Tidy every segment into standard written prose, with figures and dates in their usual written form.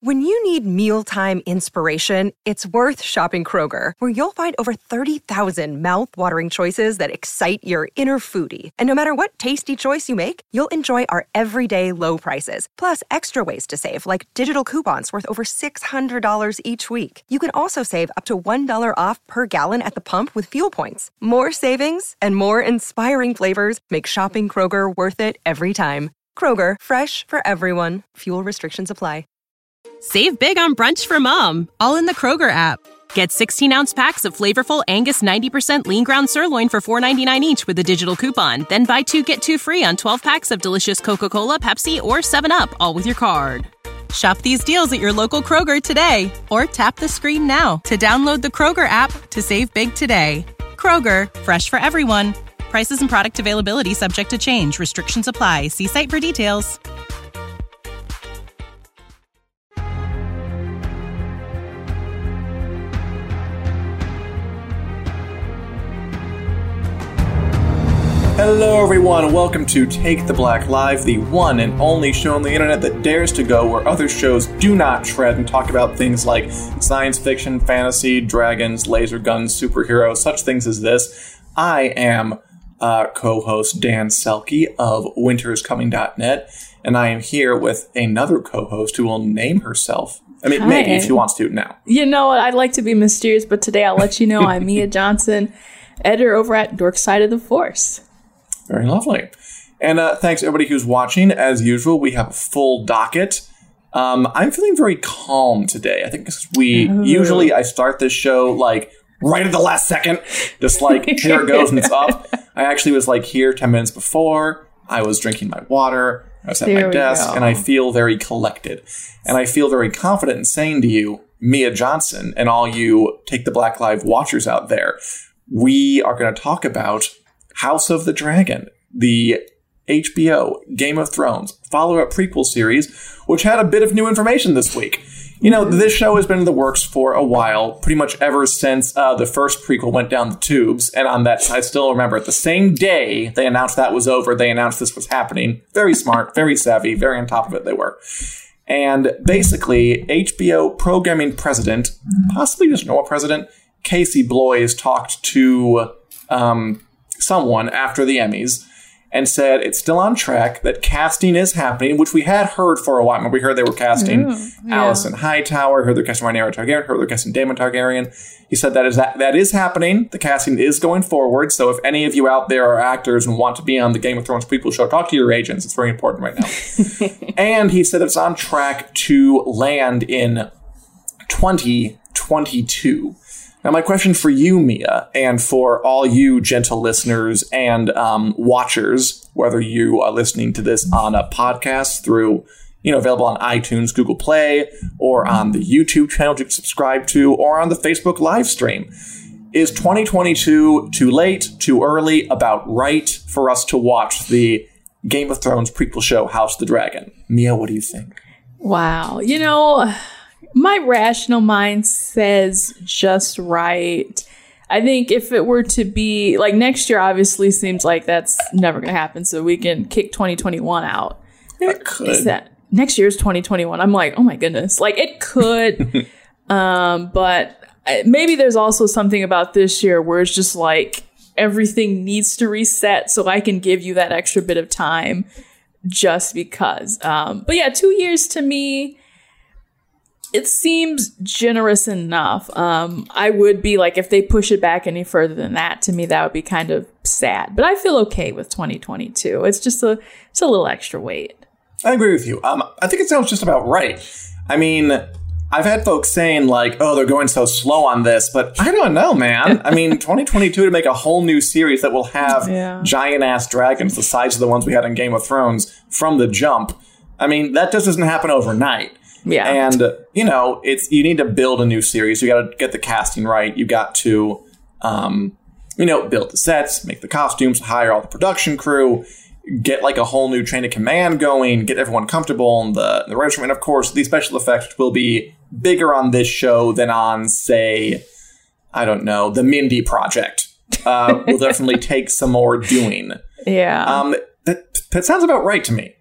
When you need mealtime inspiration, it's worth shopping Kroger, where you'll find over 30,000 mouth-watering choices that excite your inner foodie. And no matter what tasty choice you make, you'll enjoy our everyday low prices, plus extra ways to save, like digital coupons worth over $600 each week. You can also save up to $1 off per gallon at the pump with fuel points. More savings and more inspiring flavors make shopping Kroger worth it every time. Kroger, fresh for everyone. Fuel restrictions apply. Save big on brunch for mom, all in the Kroger app. Get 16-ounce packs of flavorful Angus 90% lean ground sirloin for $4.99 each with a digital coupon. Then buy 2, get 2 free on 12 packs of delicious Coca-Cola, Pepsi, or 7-Up, all with your card. Shop these deals at your local Kroger today, or tap the screen now to download the Kroger app to save big today. Kroger, fresh for everyone. Prices and product availability subject to change. Restrictions apply. See site for details. Hello everyone, welcome to Take the Black Live, the one and only show on the internet that dares to go where other shows do not tread and talk about things like science fiction, fantasy, dragons, laser guns, superheroes, such things as this. I am co-host Dan Selke of winteriscoming.net, and I am here with another co-host who will name herself. I mean, maybe if she wants to now. You know, I'd like to be mysterious, but today I'll let you know I'm Mia Johnson, editor over at Dork Side of the Force. Very lovely. And thanks everybody who's watching. As usual, we have a full docket. I'm feeling very calm today. I think usually I start this show like right at the last second, just like here it goes and it's up. I actually was like here 10 minutes before. I was drinking my water. I was at my desk and I feel very collected. And I feel very confident in saying to you, Mia Johnson, and all you Take the Black Live watchers out there, we are going to talk about House of the Dragon, the HBO Game of Thrones follow-up prequel series, which had a bit of new information this week. You know, this show has been in the works for a while, pretty much ever since the first prequel went down the tubes. And on that, I still remember, the same day they announced that was over, they announced this was happening. Very smart, very savvy, very on top of it they were. And basically, HBO programming president, possibly just normal president, Casey Bloys talked to someone after the Emmys and said it's still on track, that casting is happening, which we had heard for a while. Remember, we heard they were casting Alicent Hightower, heard they're casting Rhaenyra Targaryen, heard they're casting Daemon Targaryen. He said that is happening. The casting is going forward. So if any of you out there are actors and want to be on the Game of Thrones prequel show, talk to your agents. It's very important right now. And he said it's on track to land in 2022. Now, my question for you, Mia, and for all you gentle listeners and watchers, whether you are listening to this on a podcast through, available on iTunes, Google Play, or on the YouTube channel you can subscribe to, or on the Facebook live stream, is 2022 too late, too early, about right for us to watch the Game of Thrones prequel show, House of the Dragon? Mia, what do you think? Wow. My rational mind says just right. I think if it were to be like next year, obviously seems like that's never going to happen. So we can kick 2021 out. It could. Is that next year's 2021? I'm like, oh my goodness. Like it could. But maybe there's also something about this year where it's just like everything needs to reset. So I can give you that extra bit of time just because. But yeah, 2 years to me, it seems generous enough. I would be like, if they push it back any further than that, to me, that would be kind of sad. But I feel okay with 2022. It's just a little extra weight. I agree with you. I think it sounds just about right. I mean, I've had folks saying like, oh, they're going so slow on this, but I don't know, man. I mean, 2022 to make a whole new series that will have giant-ass dragons the size of the ones we had in Game of Thrones from the jump. I mean, that just doesn't happen overnight. Yeah. And, you need to build a new series. You got to get the casting right. You got to, build the sets, make the costumes, hire all the production crew, get like a whole new chain of command going, get everyone comfortable in the regiment. And of course, the special effects will be bigger on this show than on, say, I don't know, the Mindy Project. Will definitely take some more doing. Yeah. That sounds about right to me.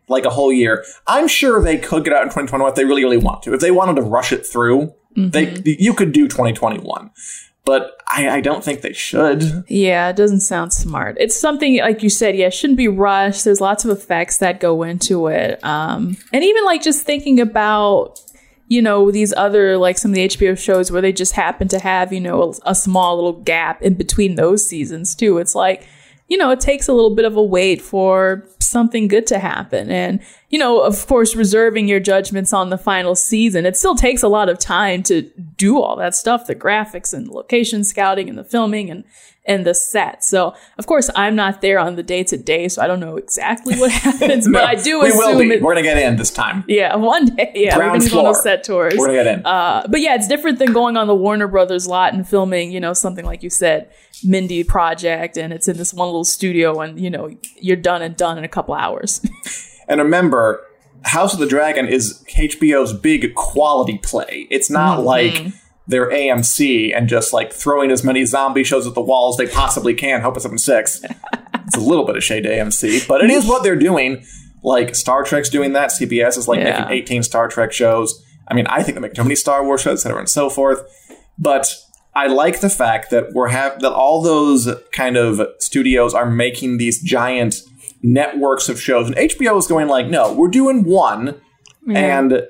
like a whole year. I'm sure they could get out in 2021 if they really, really want to. If they wanted to rush it through, you could do 2021. But I don't think they should. Yeah, it doesn't sound smart. It's something, like you said, it shouldn't be rushed. There's lots of effects that go into it. And even like just thinking about, these other, like some of the HBO shows where they just happen to have, a small little gap in between those seasons too. It's like, it takes a little bit of a wait for something good to happen. And, of course, reserving your judgments on the final season, it still takes a lot of time to do all that stuff, the graphics and location scouting and the filming and the set. So, of course, I'm not there on the day-to-day, so I don't know exactly what happens, but I do assume we're going to get in this time. Yeah, one day. Yeah, we're going to do one of those set tours. We're going to get in. But yeah, it's different than going on the Warner Brothers lot and filming, something like you said, Mindy Project, and it's in this one little studio, and, you're done in a couple hours. And remember, House of the Dragon is HBO's big quality play. It's not like they're AMC and just like throwing as many zombie shows at the wall as they possibly can. Hope it's up in 6. It's a little bit of shade to AMC, but it is what they're doing. Like Star Trek's doing that. CBS is like making 18 Star Trek shows. I mean, I think they make too many Star Wars shows, etc., and so forth. But I like the fact that that all those kind of studios are making these giant networks of shows, and HBO is going like, no, we're doing one, and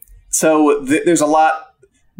so there's a lot.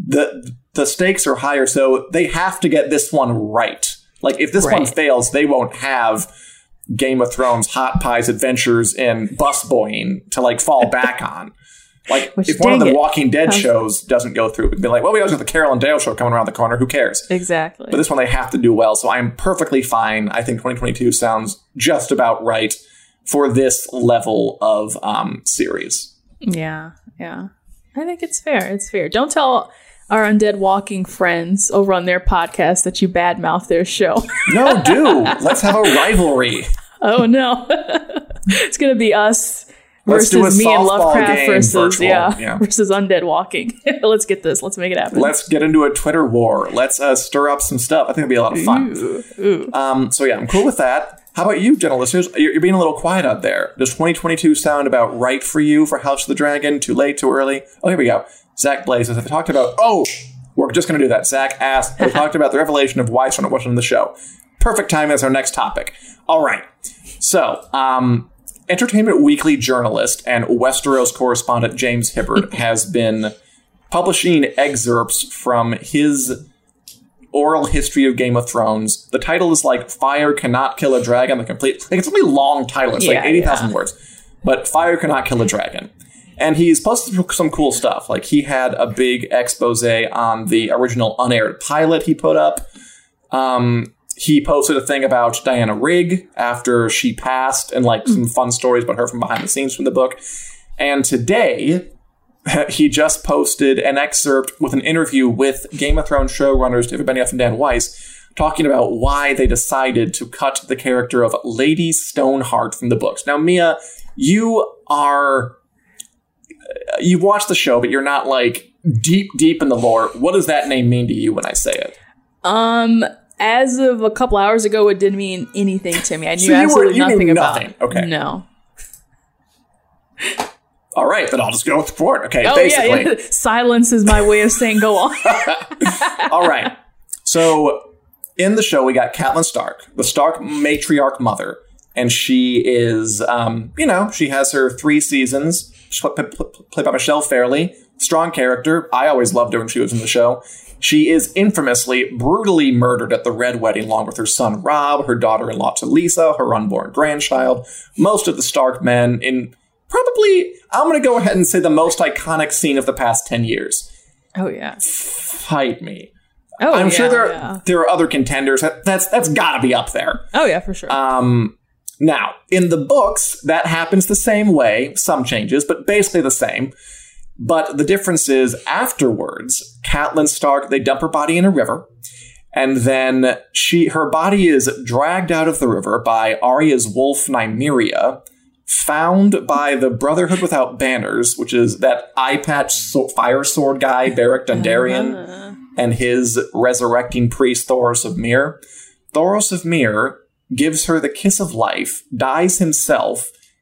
The stakes are higher, so they have to get this one right. Like if this one fails, they won't have Game of Thrones, Hot Pies Adventures in busboying to like fall back on. Like, if one of the Walking Dead shows doesn't go through, it'd be like, well, we always got the Carol and Dale show coming around the corner. Who cares? Exactly. But this one they have to do well. So I'm perfectly fine. I think 2022 sounds just about right for this level of series. Yeah. I think it's fair. It's fair. Don't tell our Undead Walking friends over on their podcast that you badmouth their show. No, do. Let's have a rivalry. Oh, no. It's going to be us versus me and Lovecraft versus versus Undead Walking. Let's get this. Let's make it happen. Let's get into a Twitter war. Let's stir up some stuff. I think it'll be a lot of fun. So yeah, I'm cool with that. How about you, gentle listeners? You're being a little quiet out there. Does 2022 sound about right for you for House of the Dragon? Too late, too early? Oh, here we go. Zach Blazes. Have they talked about... Oh, we're just going to do that. Zach asked, have they talked about the revelation of why Sonnet wasn't on the show? Perfect time as our next topic. All right. So, Entertainment Weekly journalist and Westeros correspondent James Hibbard has been publishing excerpts from his oral history of Game of Thrones. The title is like Fire Cannot Kill a Dragon. The complete, like, it's a really long title. It's like 80,000 words. But Fire Cannot Kill a Dragon. And he's posted some cool stuff. Like, he had a big expose on the original unaired pilot he put up. He posted a thing about Diana Rigg after she passed and like some fun stories about her from behind the scenes from the book. And today, he just posted an excerpt with an interview with Game of Thrones showrunners David Benioff and Dan Weiss talking about why they decided to cut the character of Lady Stoneheart from the books. Now, Mia, you've watched the show, but you're not like deep in the lore. What does that name mean to you when I say it? As of a couple hours ago, it didn't mean anything to me. I knew absolutely nothing about it. Okay. No. All right, then I'll just go for it. Okay, basically. Yeah. Silence is my way of saying go on. All right. So, in the show, we got Catelyn Stark, the Stark matriarch mother. And she is, she has her 3 seasons. She's played by Michelle Fairley. Strong character. I always loved her when she was in the show. She is infamously, brutally murdered at the Red Wedding along with her son Robb, her daughter-in-law Talisa, her unborn grandchild, most of the Stark men in probably, I'm going to go ahead and say the most iconic scene of the past 10 years. Oh, yeah. Fight me. Oh, I'm sure there are other contenders. That's got to be up there. Oh, yeah, for sure. Now, in the books, that happens the same way. Some changes, but basically the same. But the difference is, afterwards, Catelyn Stark, they dump her body in a river, and then her body is dragged out of the river by Arya's wolf Nymeria, found by the Brotherhood Without Banners, which is that eye-patch fire sword guy, Beric Dondarrion, and his resurrecting priest, Thoros of Myr. Thoros of Myr gives her the kiss of life, dies himself,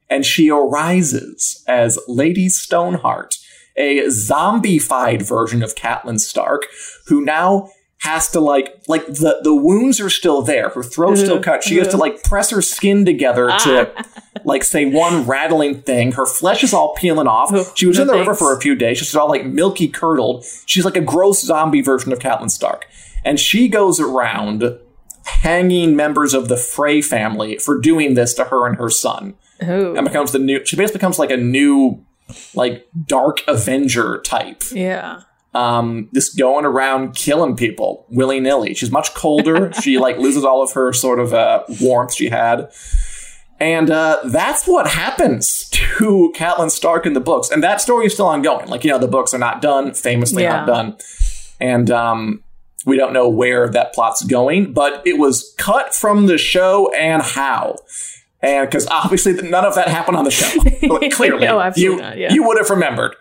and she arises as Lady Stoneheart, a zombified version of Catelyn Stark, who now has to the wounds are still there. Her throat's still cut. She has to press her skin together to say one rattling thing. Her flesh is all peeling off. She was in the river for a few days. She's all milky curdled. She's like a gross zombie version of Catelyn Stark. And she goes around hanging members of the Frey family for doing this to her and her son. Ooh. And she basically becomes a new dark Avenger type. Yeah. Just going around killing people willy-nilly. She's much colder. She loses all of her sort of warmth she had. And that's what happens to Catelyn Stark in the books. And that story is still ongoing. The books are not done, famously not done. And we don't know where that plot's going, but it was cut from the show and how. And because obviously none of that happened on the show. Clearly. No, absolutely not. Yeah. You would have remembered.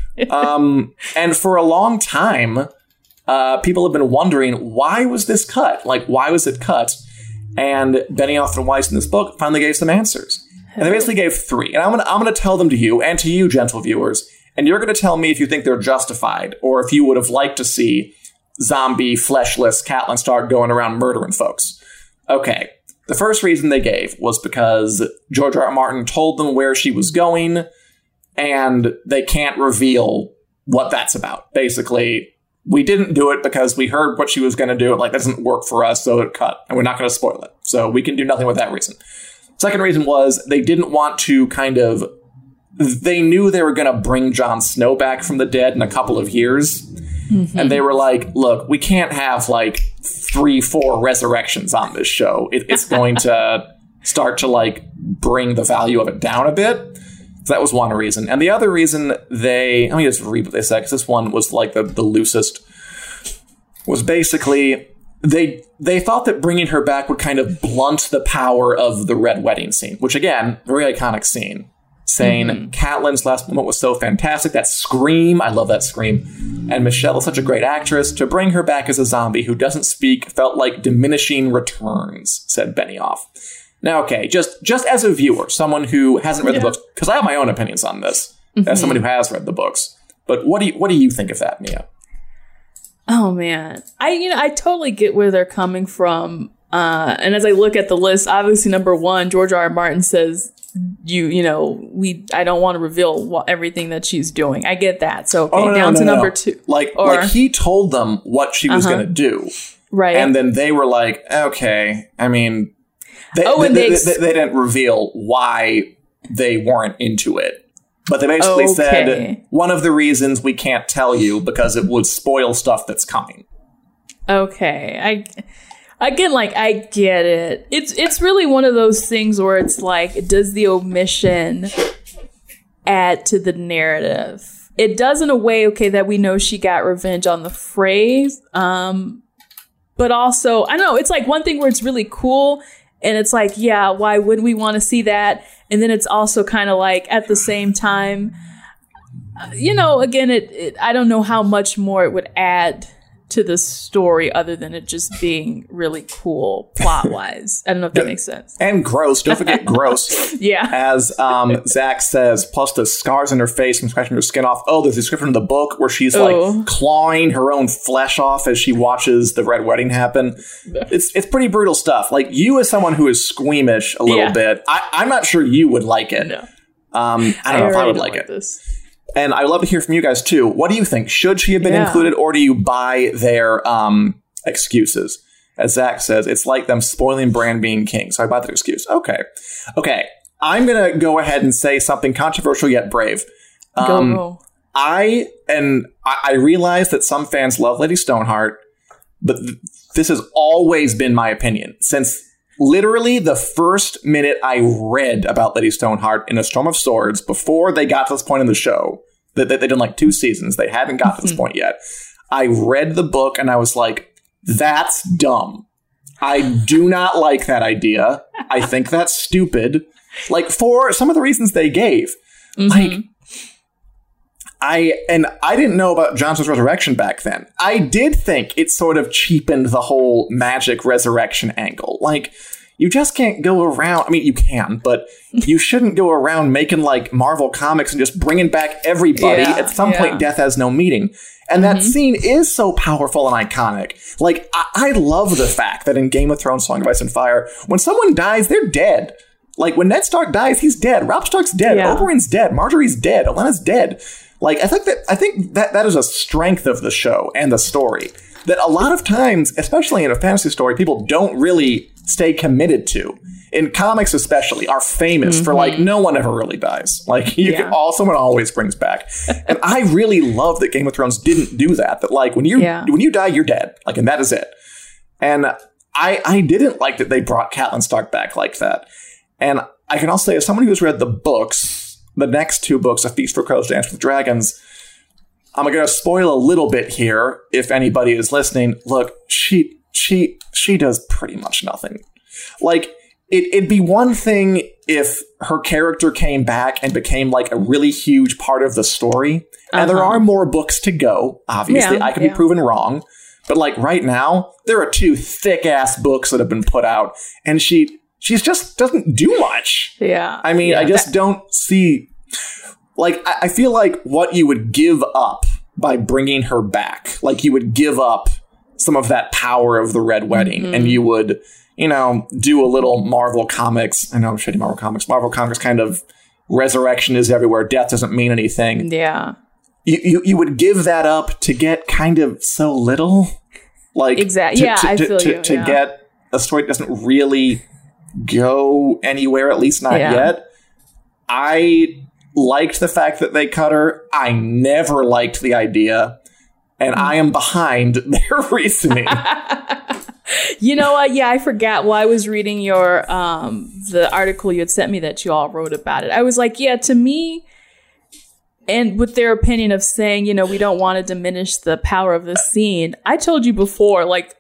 And for a long time, people have been wondering, why was this cut? Why was it cut? And Benioff and Weiss in this book finally gave some answers. And they basically gave 3. And I'm gonna tell them to you and to you, gentle viewers. And you're going to tell me if you think they're justified or if you would have liked to see zombie, fleshless Catelyn Stark going around murdering folks. Okay. The first reason they gave was because George R. R. Martin told them where she was going, and they can't reveal what that's about. Basically, we didn't do it because we heard what she was going to do. That doesn't work for us, so it cut, and we're not going to spoil it. So we can do nothing with that reason. Second reason was they didn't want to they knew they were going to bring Jon Snow back from the dead in a couple of years. Mm-hmm. And they were like, look, we can't have 3-4 resurrections on this show. It's going to start to bring the value of it down a bit. So that was one reason. And the other reason let me just read what they said, because this one was the loosest, was basically they thought that bringing her back would kind of blunt the power of the Red Wedding scene, which again, very iconic scene. Saying Catelyn's last moment was so fantastic. That scream, I love that scream. And Michelle is such a great actress. To bring her back as a zombie who doesn't speak felt like diminishing returns, said Benioff. Now, okay, just as a viewer, someone who hasn't read the books, because I have my own opinions on this, as someone who has read the books. But what do you think of that, Mia? Oh man, I totally get where they're coming from. And as I look at the list, obviously number 1, George R. R. Martin says, I don't want to reveal everything that she's doing. I get that. So down to number 2. He told them what she was going to do. Right. And then they were like, okay, I mean, they didn't reveal why they weren't into it. But they basically said, one of the reasons we can't tell you because it would spoil stuff that's coming. Okay. I get it. It's really one of those things where it's does the omission add to the narrative? It does in a way, that we know she got revenge on the Freys. But also, I don't know, it's one thing where it's really cool, and it's why would we want to see that? And then it's also kind of at the same time, again, I don't know how much more it would add to the story other than it just being really cool plot-wise. I don't know if that makes sense. And gross. Don't forget gross. Yeah. As Zach says, plus the scars on her face from scratching her skin off. Oh, there's a description in the book where she's clawing her own flesh off as she watches the Red Wedding happen. It's pretty brutal stuff. You as someone who is squeamish a little bit, I'm not sure you would like it. No. I don't know if I would like it. This. And I'd love to hear from you guys, too. What do you think? Should she have been included, or do you buy their excuses? As Zach says, it's like them spoiling Bran being king, so I buy their excuse. Okay. I'm going to go ahead and say something controversial yet brave. Go. I realize that some fans love Lady Stoneheart, but this has always been my opinion. Since literally the first minute I read about Lady Stoneheart in A Storm of Swords, before they got to this point in the show, that they've done 2 seasons, they hadn't got to this point yet. I read the book and I was like, that's dumb. I do not like that idea. I think that's stupid. For some of the reasons they gave. I didn't know about Jon Snow's resurrection back then. I did think it sort of cheapened the whole magic resurrection angle. you just can't go around. I mean, you can, but you shouldn't go around making like Marvel comics and just bringing back everybody. At some point, death has no meaning. And that scene is so powerful and iconic. Like, I love the fact that in Game of Thrones, Song of Ice and Fire, when someone dies, they're dead. Like, when Ned Stark dies, he's dead. Robb Stark's dead. Oberyn's dead. Marjorie's dead. Olenna's dead. Like, I think that is a strength of the show and the story that a lot of times, especially in a fantasy story, people don't really stay committed to. In comics especially, are famous for like, no one ever really dies. Like, someone always brings back. And I really love that Game of Thrones didn't do that. That like, when you die, you're dead. Like, and that is it. And I didn't like that they brought Catelyn Stark back like that. And I can also say, as someone who's read the books, the next 2 books, A Feast for Crows, Dance with Dragons, I'm going to spoil a little bit here if anybody is listening. Look, she does pretty much nothing. Like, it'd be one thing if her character came back and became like a really huge part of the story. And there are more books to go. Obviously, I could be proven wrong. But like right now, there are 2 thick ass books that have been put out, and she just doesn't do much. Yeah. I mean, I just don't see. Like, I feel like what you would give up by bringing her back, like you would give up some of that power of the Red Wedding, and you would, do a little Marvel Comics. I know I'm shitty Marvel Comics. Marvel Comics kind of resurrection is everywhere. Death doesn't mean anything. Yeah. You would give that up to get kind of so little. Like, exactly. I feel you. To get a story that doesn't really go anywhere, at least not yet. I liked the fact that they cut her. I never liked the idea. And I am behind their reasoning. You know what? Yeah, I forgot while I was reading your the article you had sent me that you all wrote about it. I was like, yeah, to me, and with their opinion of saying, we don't want to diminish the power of the scene. I told you before, like,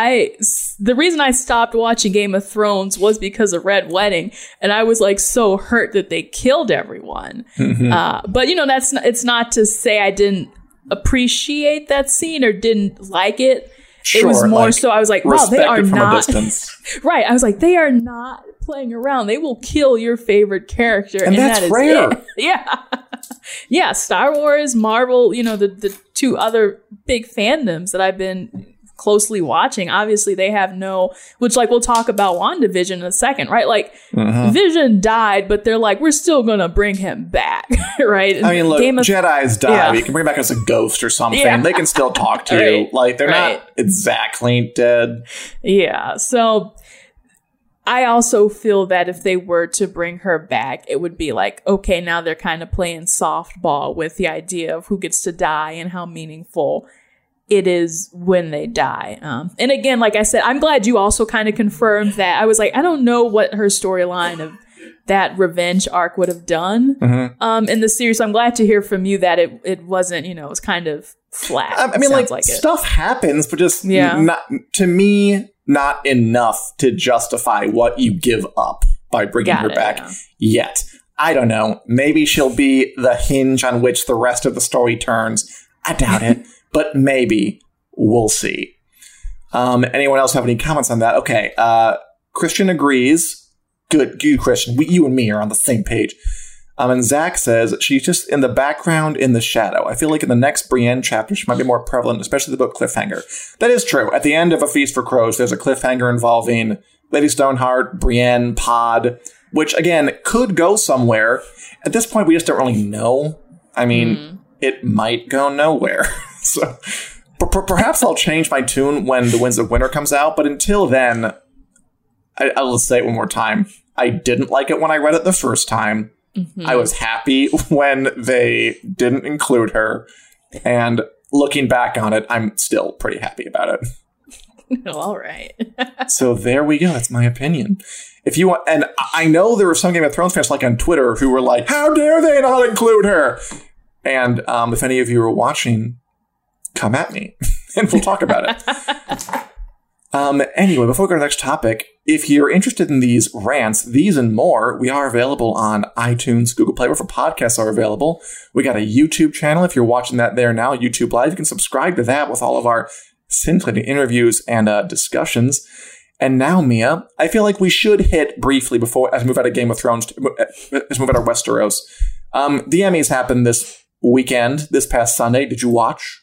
the reason I stopped watching Game of Thrones was because of Red Wedding. And I was like so hurt that they killed everyone. But, it's not to say I didn't appreciate that scene or didn't like it. Sure, it was more like, so I was like, wow, they are not. Right. I was like, they are not playing around. They will kill your favorite character. And that's rare. Yeah. Yeah. Star Wars, Marvel, the 2 other big fandoms that I've been closely watching. Obviously, they have which like we'll talk about WandaVision in a second, right? Like Vision died, but they're like, we're still going to bring him back, right? I mean, look, Jedis die. You can bring him back as a ghost or something. They can still talk to you. Like, they're not exactly dead. Yeah. So I also feel that if they were to bring her back, it would be like, okay, now they're kind of playing softball with the idea of who gets to die and how meaningful it is when they die. And again, like I said, I'm glad you also kind of confirmed that. I was like, I don't know what her storyline of that revenge arc would have done in the series. So I'm glad to hear from you that it wasn't, it was kind of flat. I mean, like stuff happens, but just not, to me, not enough to justify what you give up by bringing her back yet. I don't know. Maybe she'll be the hinge on which the rest of the story turns. I doubt it. But maybe. We'll see. Anyone else have any comments on that? Okay. Christian agrees. Good, Christian. You and me are on the same page. And Zach says, she's just in the background in the shadow. I feel like in the next Brienne chapter, she might be more prevalent, especially the book Cliffhanger. That is true. At the end of A Feast for Crows, there's a cliffhanger involving Lady Stoneheart, Brienne, Pod, which, again, could go somewhere. At this point, we just don't really know. I mean, it might go nowhere. So perhaps I'll change my tune when The Winds of Winter comes out, but until then, I'll say it one more time. I didn't like it when I read it the first time. I was happy when they didn't include her, and looking back on it, I'm still pretty happy about it. All right. So there we go. That's my opinion. If you want, and I know there were some Game of Thrones fans like on Twitter who were like, "How dare they not include her?" And if any of you are watching, come at me and we'll talk about it. Anyway, before we go to the next topic, if you're interested in these rants, these and more, we are available on iTunes, Google Play, wherever podcasts are available. We got a YouTube channel. If you're watching that there now, YouTube Live, you can subscribe to that with all of our scintillating interviews and discussions. And now, Mia, I feel like we should hit briefly before as we move out of Game of Thrones, as we move out of Westeros. The Emmys happened this weekend, this past Sunday. Did you watch?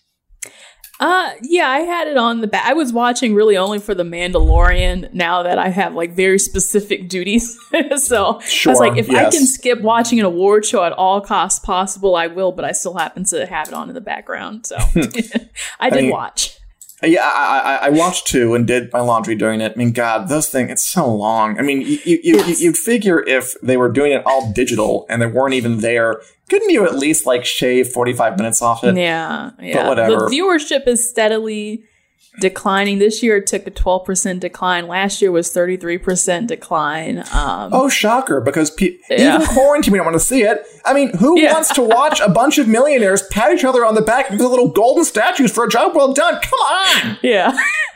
Yeah, I had it on the back. I was watching really only for The Mandalorian now that I have like very specific duties. So Sure, I was like, if I yes. can skip watching an award show at all costs possible, I will, but I still happen to have it on in the background. So I did watch. Yeah, I watched too and did my laundry during it. I mean, God, those things, it's so long. I mean, you'd figure if they were doing it all digital and they weren't even there, couldn't you at least like shave 45 minutes off it? Yeah. But whatever. The viewership is steadily declining. This year it took a 12% decline. Last year was 33% decline. Oh, shocker, because even quarantine, we don't want to see it. I mean, who wants to watch a bunch of millionaires pat each other on the back with little golden statues for a job well done? Come on! Yeah.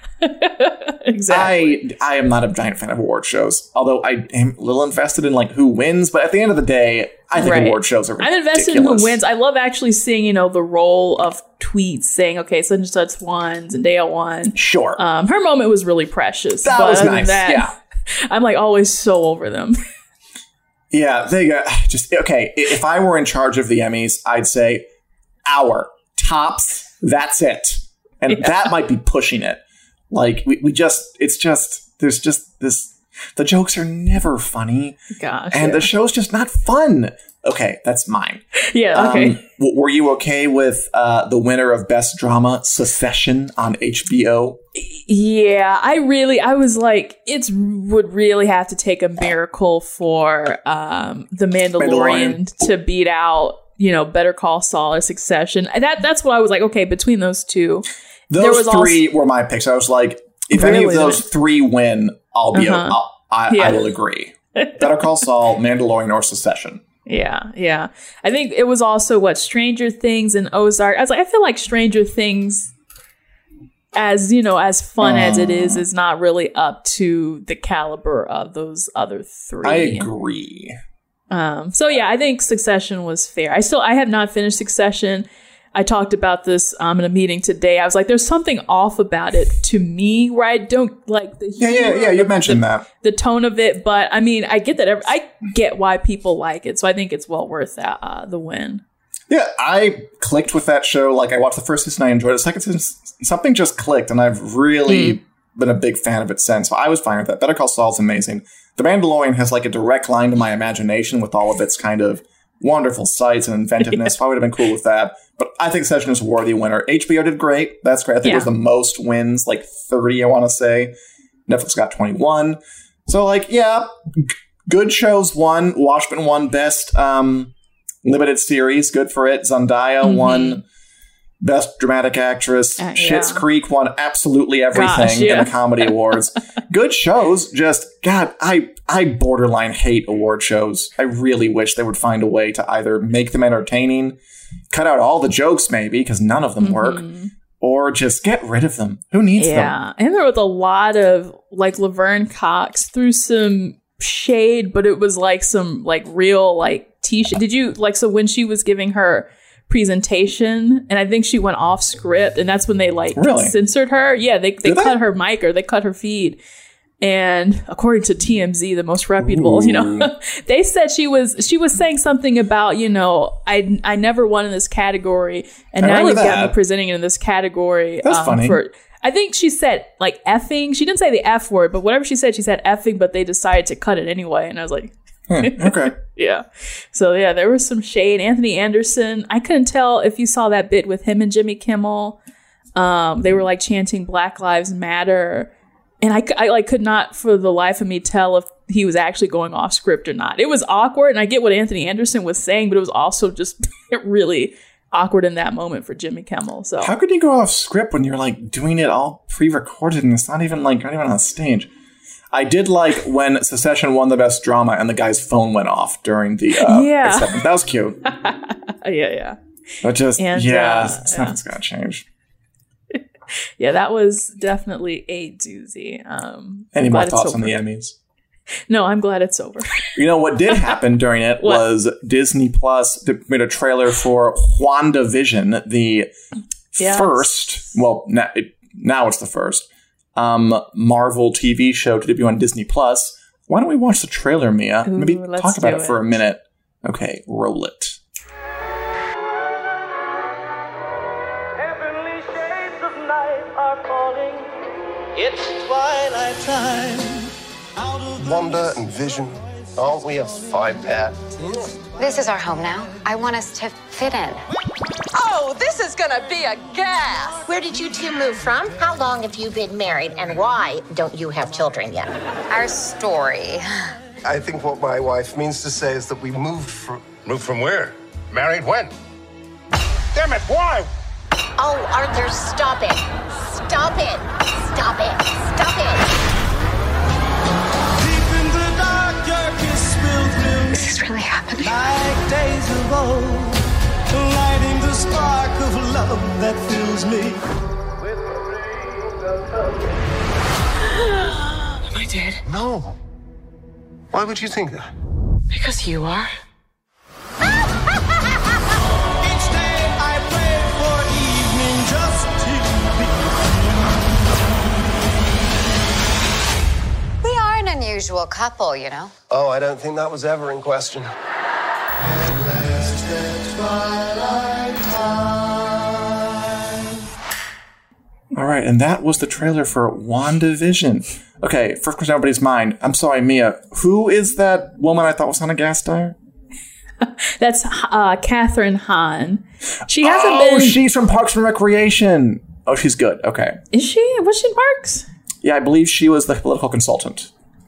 Exactly. I am not a giant fan of award shows, although I am a little invested in like who wins, but at the end of the day, I think award shows are ridiculous. I'm invested in who wins. I love actually seeing, the roll of tweets saying, okay, such and such won, Zendaya won. Sure. Her moment was really precious. That was nice. Yeah. I'm like always so over them. Yeah, they got okay. If I were in charge of the Emmys, I'd say hour tops. That's it, and that might be pushing it. Like there's just this. The jokes are never funny. Gosh, and the show's just not fun. Okay, that's mine. Yeah. Okay. Were you okay with the winner of Best Drama, Succession, on HBO? Yeah, I was like, it would really have to take a miracle for The Mandalorian to beat out, Better Call Saul or Succession. That's what I was like, okay, between those two. Those three were my picks. I was like, if any of those three win, I'll be I will agree. Better Call Saul, Mandalorian, or Succession. Yeah. I think it was also Stranger Things and Ozark. I was like, I feel like Stranger Things, as fun as it is not really up to the caliber of those other three. I agree. So yeah, I think Succession was fair. I have not finished Succession. I talked about this in a meeting today. I was like, there's something off about it to me where I don't like the humor. Yeah, you mentioned that. The tone of it. But I mean, I get that. I get why people like it. So I think it's well worth the win. Yeah, I clicked with that show. Like, I watched the first season, I enjoyed it. The second season, something just clicked, and I've really been a big fan of it since. So I was fine with that. Better Call Saul's amazing. The Mandalorian has like a direct line to my imagination with all of its kind of wonderful sights and inventiveness. So I would have been cool with that. But I think Succession is a worthy winner. HBO did great. That's great. I think it was the most wins, like 30, I want to say. Netflix got 21. So, like, yeah, good shows won. Watchmen won Best Limited Series. Good for it. Zendaya won Best Dramatic Actress. Schitt's Creek won absolutely everything in the Comedy Awards. Good shows. Just, God, I borderline hate award shows. I really wish they would find a way to either make them entertaining, cut out all the jokes maybe, because none of them work, or just get rid of them. Who needs them? Yeah, and there was a lot of, like, Laverne Cox threw some shade, but it was like some, like, real, like, t-shirt. Did you, like, so when she was giving her presentation, and I think she went off script, and that's when they, like, censored her. Yeah, they cut her mic, or they cut her feed. And according to TMZ, the most reputable, they said she was saying something about, I never won in this category, and now you've got me presenting it in this category. That's funny. I think she said, like, effing. She didn't say the F word, but whatever she said effing, but they decided to cut it anyway. And I was like, okay. Yeah. So, yeah, there was some shade. Anthony Anderson, I couldn't tell if you saw that bit with him and Jimmy Kimmel. They were, like, chanting Black Lives Matter. And I like could not for the life of me tell if he was actually going off script or not. It was awkward, and I get what Anthony Anderson was saying, but it was also just really awkward in that moment for Jimmy Kimmel. So how could you go off script when you're like doing it all pre-recorded and it's not even on stage? I did like when Succession won the Best Drama and the guy's phone went off during the acceptance. That was cute. Yeah. But just nothing's gonna change. Yeah, that was definitely a doozy. Any more thoughts on the Emmys? No, I'm glad it's over. You know what did happen during it was Disney Plus made a trailer for WandaVision, the first, well, now it's the first Marvel TV show to debut on Disney Plus. Why don't we watch the trailer, Mia? Maybe talk about it for a minute. Okay, roll it. Heavenly shades of night are falling. It's twilight time. Wanda and Vision, aren't we a five-pair? This is our home now. I want us to fit in. Oh, this is gonna be a gas! Where did you two move from? How long have you been married? And why don't you have children yet? Our story. I think what my wife means to say is that we moved from... Moved from where? Married when? Damn it, why? Oh, Arthur, stop it. Stop it. Stop it. Stop it. Deep in the dark, your kiss spilled through. Is this really happening? Like days of old, lighting the spark of love that fills me with rings of hope. Am I dead? No. Why would you think that? Because you are. Each day I pray for evening just to be. We are an unusual couple, you know. Oh, I don't think that was ever in question. All right, and that was the trailer for WandaVision. Okay, first question on everybody's mind. I'm sorry, Mia. Who is that woman I thought was on a gas star? That's Catherine Hahn. She hasn't been. Oh, she's from Parks and Recreation. Oh, she's good. Okay. Is she? Was she in Parks? Yeah, I believe she was the political consultant.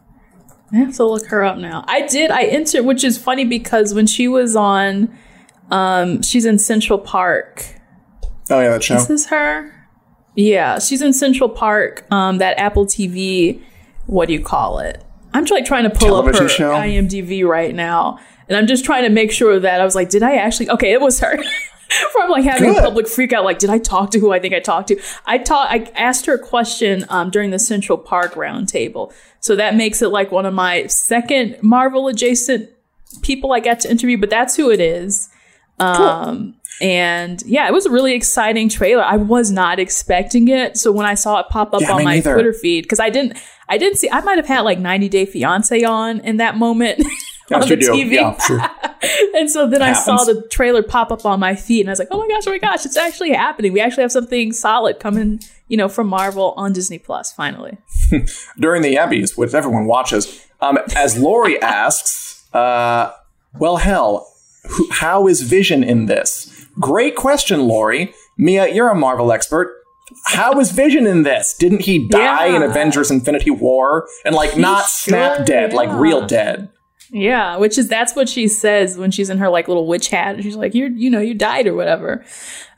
I have to look her up now. I entered, which is funny because when she was on, she's in Central Park. Oh, yeah, that show. Is this her? Yeah, she's in Central Park, that Apple TV, what do you call it? I'm trying to pull up her show? IMDb right now. And I'm just trying to make sure that I was like, did I actually? Okay, it was her. From like having a public freak out, like, did I talk to who I think I talked to? I asked her a question during the Central Park roundtable. So that makes it like one of my second Marvel adjacent people I got to interview, but that's who it is. Cool. And yeah, it was a really exciting trailer. I was not expecting it. So when I saw it pop up on my Twitter feed, because I didn't see, I might have had like 90 Day Fiance on in that moment. On the TV. Yeah, sure. And so then I saw the trailer pop up on my feed and I was like, oh my gosh, it's actually happening. We actually have something solid coming, from Marvel on Disney Plus, finally. During the Emmys, which everyone watches, as Lori asks, well, hell, how is Vision in this? Great question, Lori. Mia, you're a Marvel expert. How is Vision in this? Didn't he die in Avengers Infinity War? And not snap dead, like real dead. Yeah, that's what she says when she's in her like little witch hat. She's like, you died or whatever.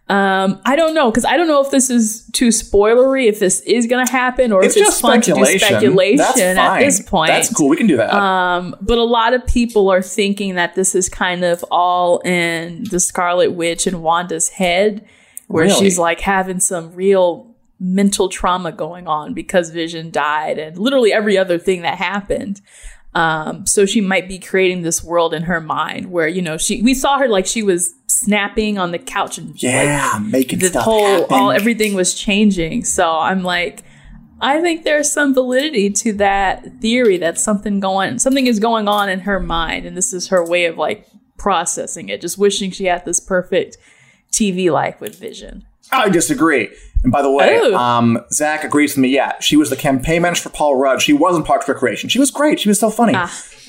I don't know, because I don't know if this is too spoilery, if this is going to happen, or if it's fun to do speculation at this point. That's cool. We can do that. But a lot of people are thinking that this is kind of all in the Scarlet Witch and Wanda's head, where she's like having some real mental trauma going on because Vision died and literally every other thing that happened. So she might be creating this world in her mind where, we saw her like she was snapping on the couch and making stuff happen. Everything was changing. So I'm like, I think there's some validity to that theory that something is going on in her mind. And this is her way of like processing it, just wishing she had this perfect TV life with Vision. I disagree. And by the way, Zach agrees with me. Yeah, she was the campaign manager for Paul Rudd. She was in Parks and Recreation. She was great. She was so funny.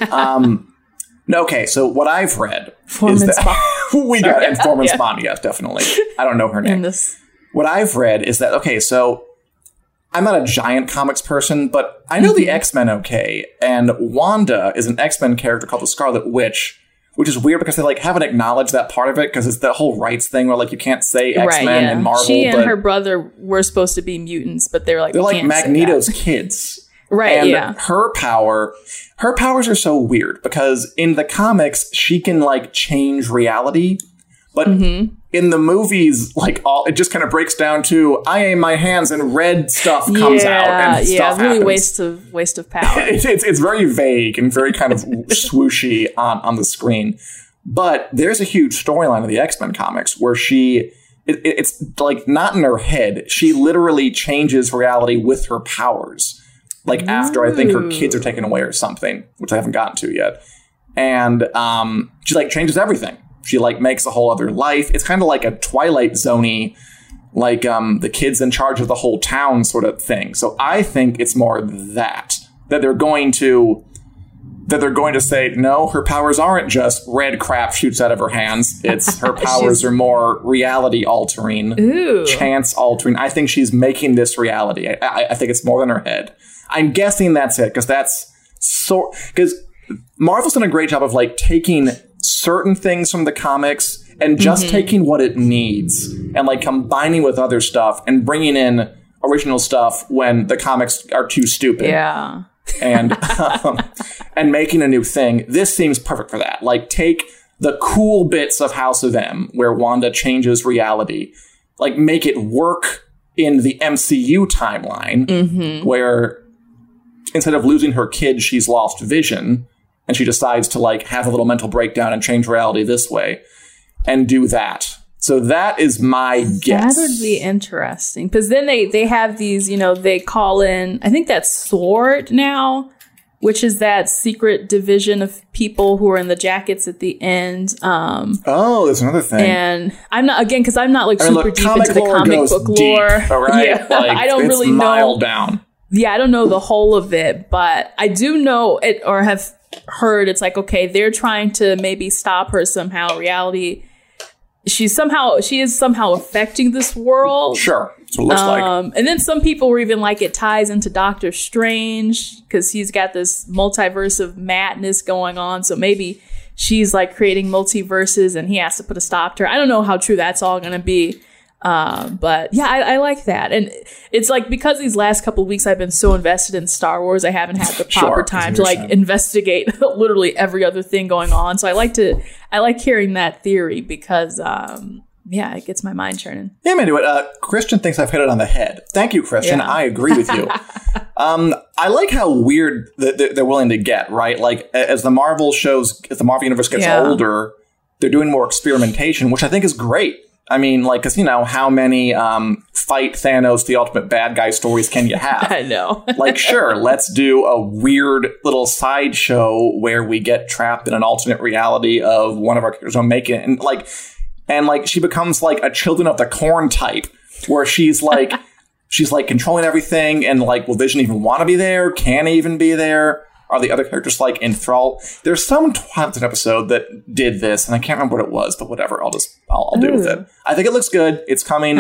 Okay, so what I've read is that we got in Foreman's Bond. Yes, definitely. I don't know her name. What I've read is that, okay, so I'm not a giant comics person, but I know the X-Men okay. And Wanda is an X-Men character called the Scarlet Witch, which is weird because they haven't acknowledged that part of it because it's the whole rights thing where you can't say X-Men and Marvel. She and her brother were supposed to be mutants, but they're like Magneto's kids. Right, and her powers are so weird because in the comics she can change reality, but in the movies it just kind of breaks down to I aim my hands and red stuff comes out and stuff really happens. waste of power. It's very vague and very kind of swooshy on the screen. But there's a huge storyline of the X-Men comics where she it's like not in her head. She literally changes reality with her powers. Like after I think her kids are taken away or something, which I haven't gotten to yet. And she like changes everything. She like makes a whole other life. It's kind of like a Twilight Zone-y, like the kids in charge of the whole town sort of thing. So I think it's more that they're going to say, no, her powers aren't just red crap shoots out of her hands. It's her powers are more reality altering, chance altering. I think she's making this reality. I think it's more than her head. I'm guessing that's it, because Marvel's done a great job of like taking certain things from the comics and just taking what it needs and like combining with other stuff and bringing in original stuff when the comics are too stupid. Yeah. And making a new thing. This seems perfect for that. Like take the cool bits of House of M where Wanda changes reality, like make it work in the MCU timeline where instead of losing her kid, she's lost Vision, and she decides to like have a little mental breakdown and change reality this way and do that. So that is my guess. That would be interesting. Because then they have these, they call in, I think that's SWORD now, which is that secret division of people who are in the jackets at the end. There's another thing. And I'm not, again, because I'm not like super deep into the comic book lore. Deep, right? Yeah, like, I don't really know. Down. Yeah, I don't know the whole of it, but I do know it or have heard it's like, okay, they're trying to maybe stop her somehow. Reality. She is somehow affecting this world. Sure. That's what it looks like. And then some people were even like, it ties into Doctor Strange because he's got this multiverse of madness going on. So maybe she's like creating multiverses and he has to put a stop to her. I don't know how true that's all going to be. But yeah, I like that. And it's like, because these last couple of weeks I've been so invested in Star Wars, I haven't had the proper time to like investigate literally every other thing going on. So I like hearing that theory because, it gets my mind churning. Yeah, I'm into it. Christian thinks I've hit it on the head. Thank you, Christian. Yeah. I agree with you. I like how weird they're willing to get, right? Like as the Marvel universe gets older, they're doing more experimentation, which I think is great. I mean, like, because, how many fight Thanos, the ultimate bad guy stories can you have? I know. Like, sure, let's do a weird little sideshow where we get trapped in an alternate reality of one of our characters don't make it. And like she becomes like a Children of the Corn type where she's like controlling everything. And like, will Vision even want to be there? Can he even be there? Are the other characters like enthralled? There's some Twilight episode that did this, and I can't remember what it was, but whatever. I'll do with it. I think it looks good. It's coming.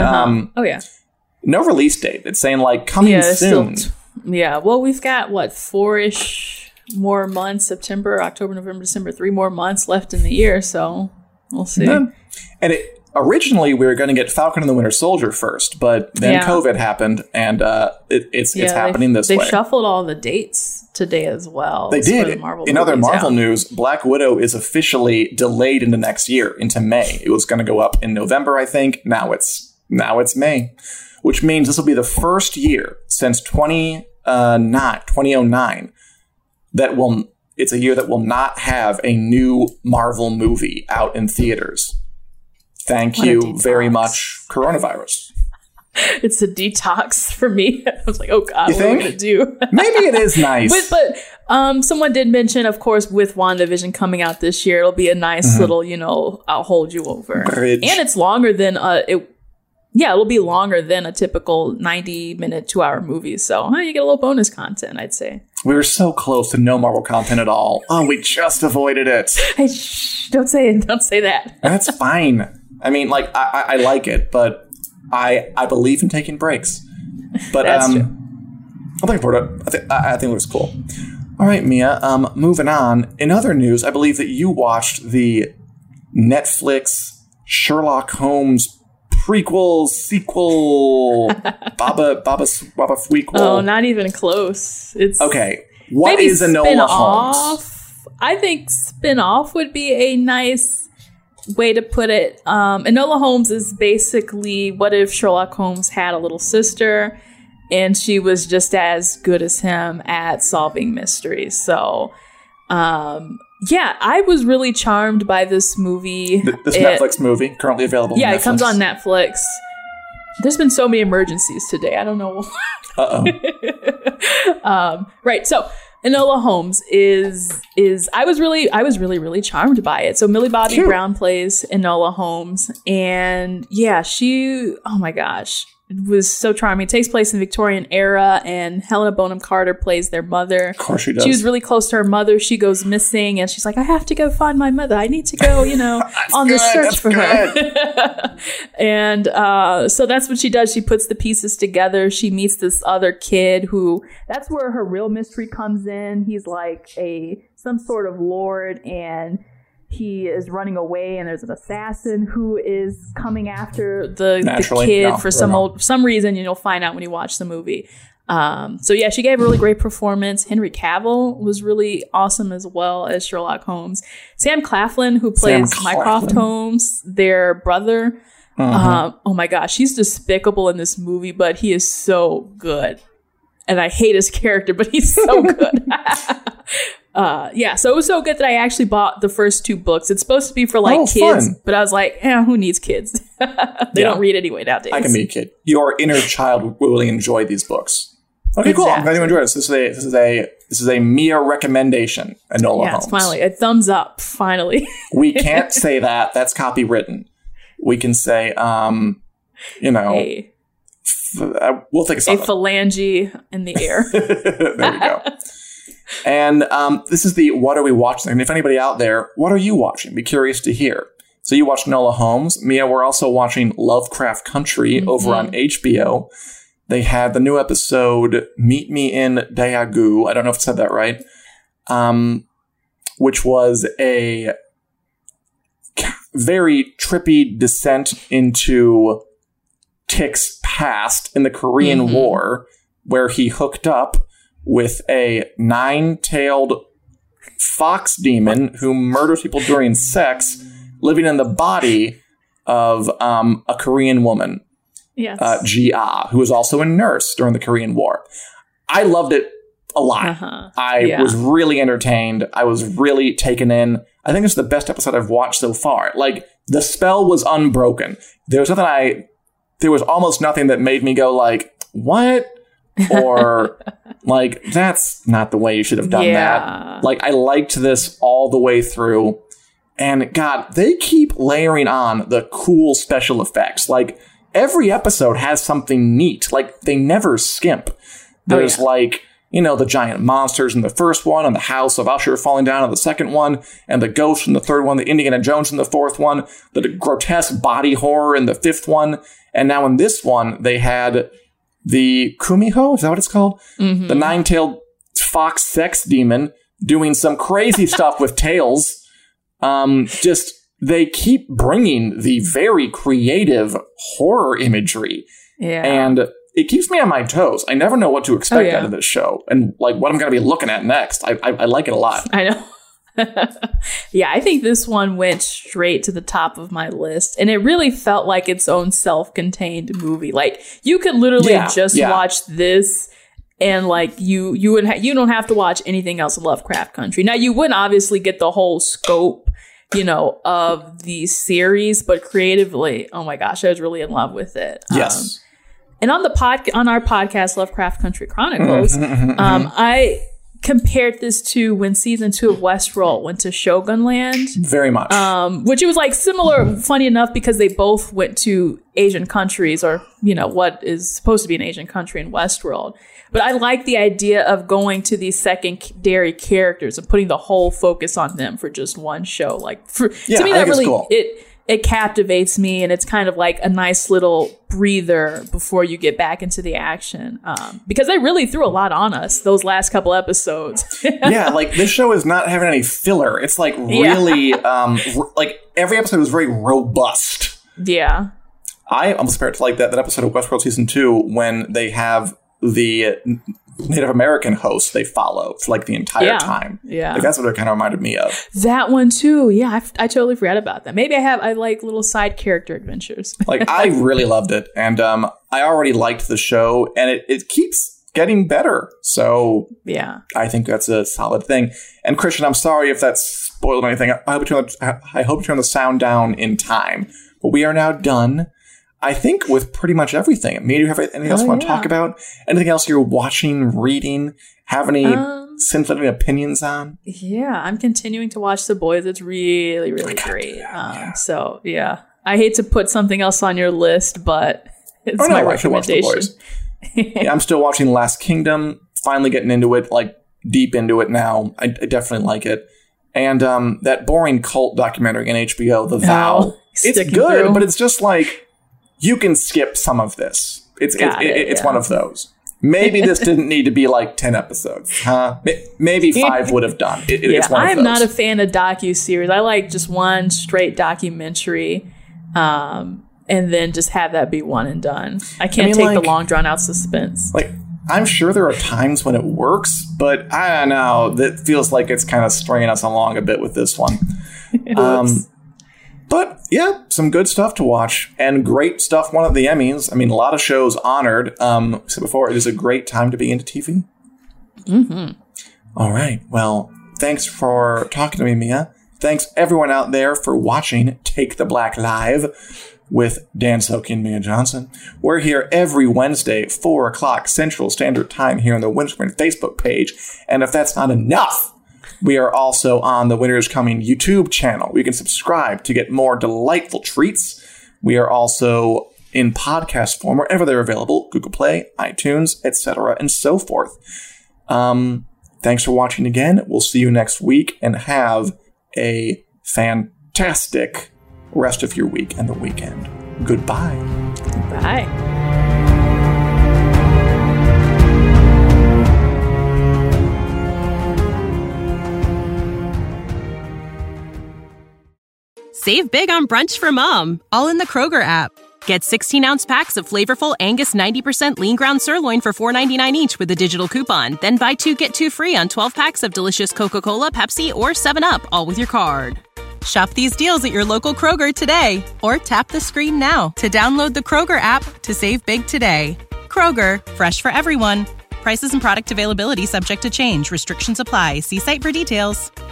No release date. It's saying like coming soon. Well, we've got 4-ish more months: September, October, November, December. 3 more months left in the year, so we'll see. Yeah. And originally we were going to get Falcon and the Winter Soldier first, but then COVID happened, and it's happening this way. They shuffled all the dates today as well. They did. In other Marvel news, Black Widow is officially delayed into next year, into May. It was going to go up in November, I think. Now it's May, which means this will be the first year since 2009 it's a year that will not have a new Marvel movie out in theaters. Thank you very much, coronavirus. It's a detox for me. I was like, oh God, what am I going to do? Maybe it is nice. But someone did mention, of course, with WandaVision coming out this year, it'll be a nice little, I'll hold you over. Bridge. And it's longer than it'll be longer than a typical 90-minute, 2-hour movie. So you get a little bonus content, I'd say. We were so close to no Marvel content at all. Oh, we just avoided it. Hey, don't say it. Don't say that. That's fine. I mean, like, I like it, but I believe in taking breaks. But That's true. I'm looking forward to it. I think it looks cool. All right, Mia. Moving on. In other news, I believe that you watched the Netflix Sherlock Holmes sequel, Baba Fweequel. Oh, not even close. It's okay. What is Enola Holmes? I think spin-off would be a nice way to put it. Enola Holmes is basically what if Sherlock Holmes had a little sister and she was just as good as him at solving mysteries. So Yeah, I was really charmed by this movie. This Netflix movie, currently available on Netflix. Yeah, it comes on Netflix. There's been so many emergencies today. I don't know. Right. So Enola Holmes is I was really charmed by it. So Millie Bobby Brown plays Enola Holmes, and yeah, oh my gosh, it was so charming. It takes place in the Victorian era, and Helena Bonham Carter plays their mother. Of course she does. She was really close to her mother. She goes missing, and she's like, I have to go find my mother. I need to go, on the search for her. And so that's what she does. She puts the pieces together. She meets this other kid that's where her real mystery comes in. He's like some sort of lord, and he is running away, and there's an assassin who is coming after the kid for some reason. You'll find out when you watch the movie. So yeah, she gave a really great performance. Henry Cavill was really awesome as well as Sherlock Holmes. Sam Claflin, who plays Mycroft Holmes, their brother. Oh my gosh, he's despicable in this movie, but he is so good. And I hate his character, but he's so good. Yeah, so it was so good that I actually bought the first 2 books. It's supposed to be for kids, but I was like, who needs kids? They don't read anyway nowadays. I can be a kid. Your inner child will really enjoy these books. Okay, cool. I'm glad you enjoyed it. So this is a Mia recommendation. Enola Holmes. It's finally a thumbs up. Finally, we can't say that. That's copywritten. We can say, we'll take a phalange in the air. There you go. And this is the What Are We Watching? And if anybody out there, what are you watching? Be curious to hear. So you watched Enola Holmes. Mia, we're also watching Lovecraft Country over on HBO. They had the new episode, Meet Me in Daegu. I don't know if I said that right. Which was a very trippy descent into Tick's past in the Korean War, where he hooked up with a 9-tailed fox demon who murders people during sex, living in the body of a Korean woman, Ji-ah, who was also a nurse during the Korean War. I loved it a lot. I was really entertained. I was really taken in. I think it's the best episode I've watched so far. Like, the spell was unbroken. There was almost nothing that made me go like, what? Or like, that's not the way you should have done that. Like, I liked this all the way through. And God, they keep layering on the cool special effects. Like, every episode has something neat. Like, they never skimp. There's the giant monsters in the first one, and the house of Usher falling down in the second one, and the ghost in the third one, the Indiana Jones in the fourth one, the grotesque body horror in the fifth one. And now in this one, they had the Kumiho, is that what it's called? The 9-tailed fox sex demon doing some crazy stuff with tails. They keep bringing the very creative horror imagery. Yeah. And it keeps me on my toes. I never know what to expect out of this show and like what I'm going to be looking at next. I like it a lot. I know. Yeah, I think this one went straight to the top of my list, and it really felt like its own self-contained movie. Like, you could literally watch this, and like you don't have to watch anything else in Lovecraft Country. Now, you wouldn't obviously get the whole scope, of the series, but creatively, oh my gosh, I was really in love with it. Yes. And on our podcast, Lovecraft Country Chronicles, I compared this to when season 2 of Westworld went to Shogunland. Very much. Which it was like similar, funny enough, because they both went to Asian countries, or, what is supposed to be an Asian country in Westworld. But I like the idea of going to these secondary characters and putting the whole focus on them for just one show. Like, to me, that really, cool. It captivates me, and it's kind of like a nice little breather before you get back into the action. Because they really threw a lot on us those last couple episodes. Yeah, like, this show is not having any filler. It's like really, like, every episode was very robust. Yeah. I almost compared to like that episode of Westworld season 2 when they have the Native American host they follow for like the entire time. Yeah. Like, that's what it kind of reminded me of. That one too. Yeah. I totally forgot about that. Maybe I like little side character adventures. Like, I really loved it. And I already liked the show, and it keeps getting better. So yeah, I think that's a solid thing. And Christian, I'm sorry if that's spoiled anything. I hope you turn the sound down in time. But we are now done, I think, with pretty much everything. Maybe you have anything else you want to talk about? Anything else you're watching, reading, have any scintillating opinions on? Yeah, I'm continuing to watch The Boys. It's really, really great. So, yeah. I hate to put something else on your list, but it's my recommendation. Yeah, I'm still watching Last Kingdom. Finally getting into it, like deep into it now. I definitely like it. And that boring cult documentary on HBO, The Vow. It's good, but it's just like, you can skip some of this. It's one of those. Maybe this didn't need to be like 10 episodes. Maybe 5 would have done. It's one of those. I'm not a fan of docuseries. I like just one straight documentary. And then just have that be one and done. I can't take the long drawn out suspense. Like, I'm sure there are times when it works, but I don't know. That feels like it's kind of straying us along a bit with this one. But yeah, some good stuff to watch and great stuff won at the Emmys. I mean, a lot of shows honored. I said before, it is a great time to be into TV. Mm-hmm. All right. Well, thanks for talking to me, Mia. Thanks everyone out there for watching Take the Black Live with Dan Soki and Mia Johnson. We're here every Wednesday, 4 o'clock Central Standard Time here on the Winterscreen Facebook page. And if that's not enough, we are also on the Winter's Coming YouTube channel. You can subscribe to get more delightful treats. We are also in podcast form wherever they're available, Google Play, iTunes, etc., and so forth. Thanks for watching again. We'll see you next week, and have a fantastic rest of your week and the weekend. Goodbye. Bye. Save big on brunch for mom, all in the Kroger app. Get 16-ounce packs of flavorful Angus 90% lean ground sirloin for $4.99 each with a digital coupon. Then buy 2, get 2 free on 12 packs of delicious Coca-Cola, Pepsi, or 7-Up, all with your card. Shop these deals at your local Kroger today, or tap the screen now to download the Kroger app to save big today. Kroger, fresh for everyone. Prices and product availability subject to change. Restrictions apply. See site for details.